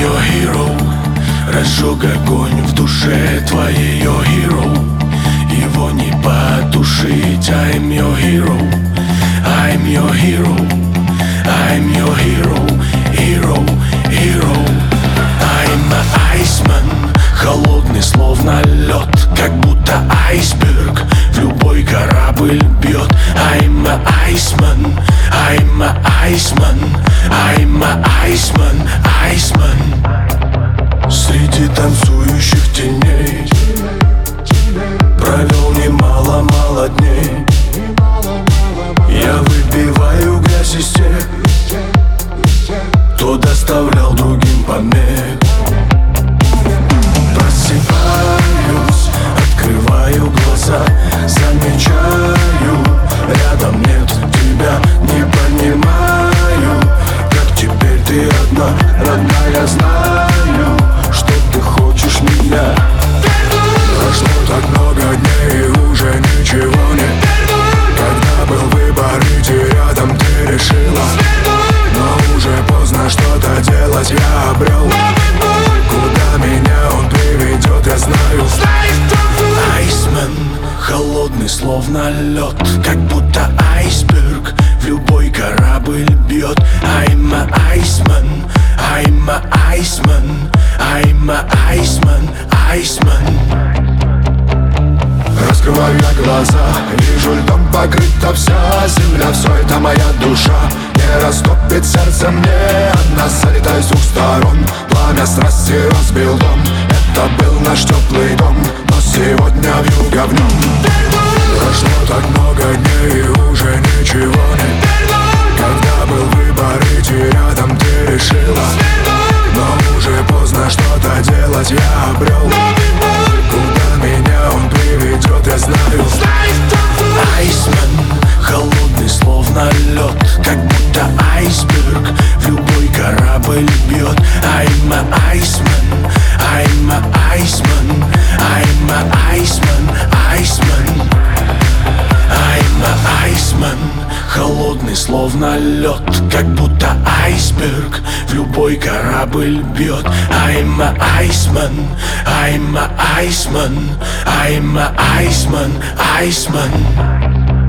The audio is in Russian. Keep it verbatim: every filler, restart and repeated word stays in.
your hero. Разжег огонь в душе твоей, your hero. Его не потушить. I'm your hero, I'm your hero, I'm your hero, hero, hero. I'm a Iceman, холодный словно лед, как будто айсберг в любой корабль бьет. I'm a Iceman, I'm a Iceman, I'm a Iceman, Iceman. Среди танцующих теней провел немало-мало дней. Я выбиваю грязь из тех, кто доставлял другим помех. Просыпаюсь, открываю глаза, замечаю, рядом нет тебя. Не понимаю, как теперь ты одна, родная, знаю, что ты хочешь меня. Прошло так много дней и уже ничего нет. Когда был выбор идти рядом, ты решила, но уже поздно что-то делать, я обрел. Куда меня он приведет, я знаю. Айсмен, холодный словно лед, как будто айсберг в любой корабль бьет. I'm a Iceman, I'm a Iceman, I'm a Iceman, Iceman. Раскрываю я глаза, вижу, льдом покрыта вся земля. Все это моя душа, не растопит сердце мне. Одна залетает с двух сторон, пламя страсти разбил дом. Это был наш теплый дом, но сегодня вьюга в нем. Прошло так много дней и уже ничего нет. Когда был выбор идти рядом, ты решила, но уже поздно что-то делать, я обрел. Куда меня он приведет, я знаю. Айсмен, холодный словно лед, как будто айсберг в любой корабль бьет. I'm a Iceman, I'm a Iceman, I'm a Iceman, Iceman. I'm a Iceman, холодный словно лед, как будто айсберг в любой корабль бьет. I'm a Iceman, I'm a Iceman, I'm a Iceman, Iceman.